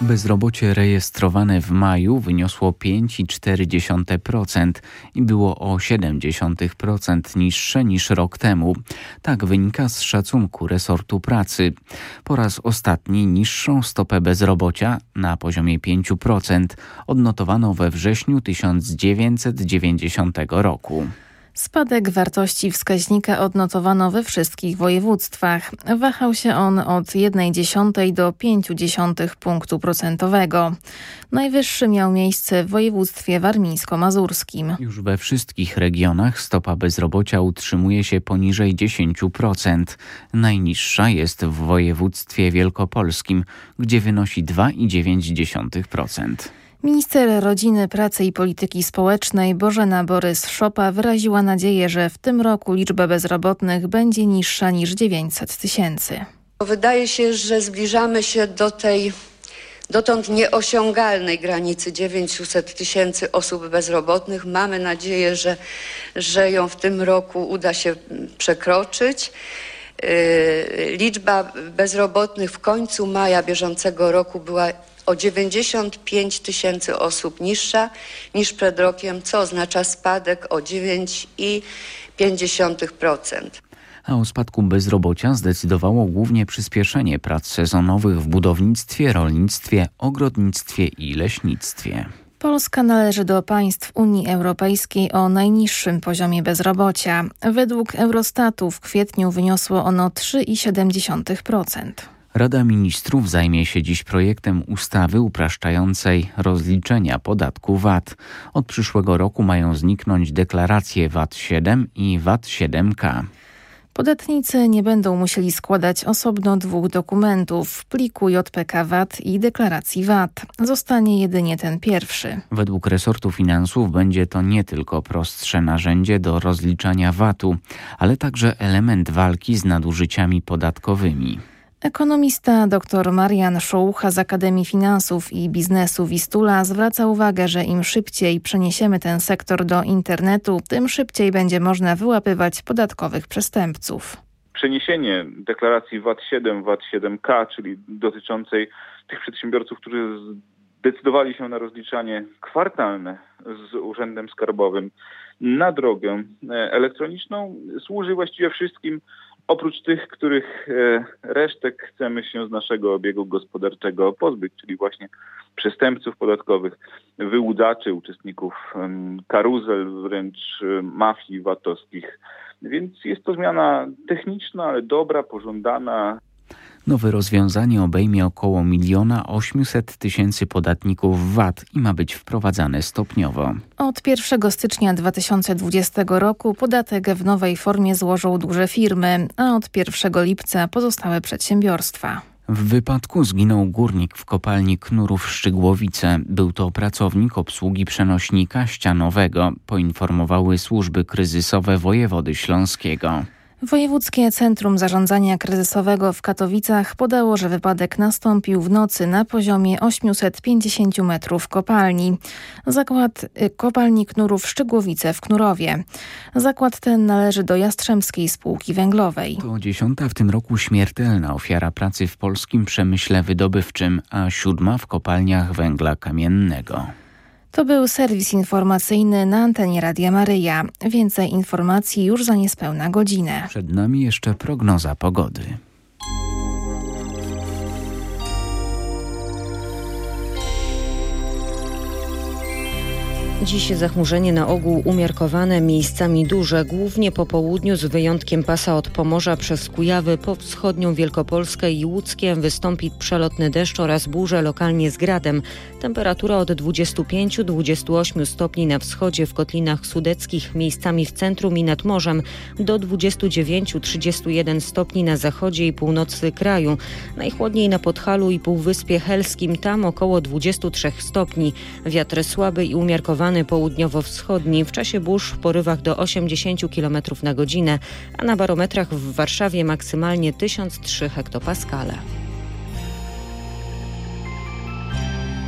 Bezrobocie rejestrowane w maju wyniosło 5,4% i było o 0,7% niższe niż rok temu. Tak wynika z szacunku resortu pracy. Po raz ostatni niższą stopę bezrobocia na poziomie 5% odnotowano we wrześniu 1990 roku. Spadek wartości wskaźnika odnotowano we wszystkich województwach. Wahał się on od 0,1 do 0,5 punktu procentowego. Najwyższy miał miejsce w województwie warmińsko-mazurskim. Już we wszystkich regionach stopa bezrobocia utrzymuje się poniżej 10%. Najniższa jest w województwie wielkopolskim, gdzie wynosi 2,9%. Minister Rodziny, Pracy i Polityki Społecznej Bożena Borys-Szopa wyraziła nadzieję, że w tym roku liczba bezrobotnych będzie niższa niż 900 tysięcy. Wydaje się, że zbliżamy się do tej dotąd nieosiągalnej granicy 900 tysięcy osób bezrobotnych. Mamy nadzieję, że ją w tym roku uda się przekroczyć. Liczba bezrobotnych w końcu maja bieżącego roku była o 95 tysięcy osób niższa niż przed rokiem, co oznacza spadek o 9,5%. A o spadku bezrobocia zdecydowało głównie przyspieszenie prac sezonowych w budownictwie, rolnictwie, ogrodnictwie i leśnictwie. Polska należy do państw Unii Europejskiej o najniższym poziomie bezrobocia. Według Eurostatu w kwietniu wyniosło ono 3,7%. Rada Ministrów zajmie się dziś projektem ustawy upraszczającej rozliczenia podatku VAT. Od przyszłego roku mają zniknąć deklaracje VAT-7 i VAT-7K. Podatnicy nie będą musieli składać osobno 2 dokumentów, pliku JPK VAT i deklaracji VAT. Zostanie jedynie ten pierwszy. Według resortu finansów będzie to nie tylko prostsze narzędzie do rozliczania VAT-u, ale także element walki z nadużyciami podatkowymi. Ekonomista dr Marian Szołucha z Akademii Finansów i Biznesu Wistula zwraca uwagę, że im szybciej przeniesiemy ten sektor do internetu, tym szybciej będzie można wyłapywać podatkowych przestępców. Przeniesienie deklaracji VAT-7, VAT-7K, czyli dotyczącej tych przedsiębiorców, którzy zdecydowali się na rozliczanie kwartalne z Urzędem Skarbowym na drogę elektroniczną, służy właściwie wszystkim, oprócz tych, których resztek chcemy się z naszego obiegu gospodarczego pozbyć, czyli właśnie przestępców podatkowych, wyłudzaczy, uczestników karuzel, wręcz mafii VAT-owskich. Więc jest to zmiana techniczna, ale dobra, pożądana. Nowe rozwiązanie obejmie około 1 800 000 podatników VAT i ma być wprowadzane stopniowo. Od 1 stycznia 2020 roku podatek w nowej formie złożą duże firmy, a od 1 lipca pozostałe przedsiębiorstwa. W wypadku zginął górnik w kopalni Knurów Szczygłowice. Był to pracownik obsługi przenośnika ścianowego, poinformowały służby kryzysowe wojewody śląskiego. Wojewódzkie Centrum Zarządzania Kryzysowego w Katowicach podało, że wypadek nastąpił w nocy na poziomie 850 metrów kopalni. Zakład kopalni Knurów Szczygłowice w Knurowie. Zakład ten należy do Jastrzębskiej Spółki Węglowej. To 10. w tym roku śmiertelna ofiara pracy w polskim przemyśle wydobywczym, a 7. w kopalniach węgla kamiennego. To był serwis informacyjny na antenie Radia Maryja. Więcej informacji już za niespełna godzinę. Przed nami jeszcze prognoza pogody. Dziś zachmurzenie na ogół umiarkowane, miejscami duże, głównie po południu z wyjątkiem pasa od Pomorza przez Kujawy po wschodnią Wielkopolskę i Łódzkie wystąpi przelotny deszcz oraz burze lokalnie z gradem. Temperatura od 25-28 stopni na wschodzie w Kotlinach Sudeckich, miejscami w centrum i nad morzem, do 29-31 stopni na zachodzie i północy kraju. Najchłodniej na Podhalu i Półwyspie Helskim, tam około 23 stopni. Wiatr słaby i umiarkowany południowo-wschodni, w czasie burz w porywach do 80 km na godzinę, a na barometrach w Warszawie maksymalnie 1003 hektopaskale.